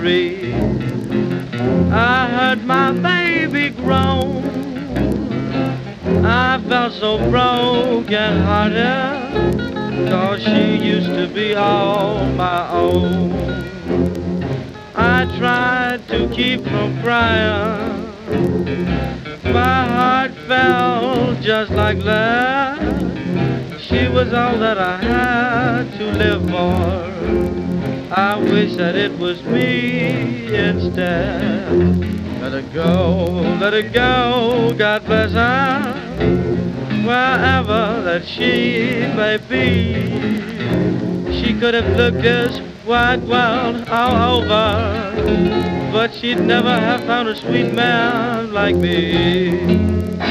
3. I heard my baby groan. I felt so broken hearted, 'cause she used to be all my own. I tried to keep from crying. My heart felt just like that. She was all that I had to live for. I wish that it was me instead. Let her go, God bless her, wherever that she may be. She could have looked this wide world all over, but she'd never have found a sweet man like me.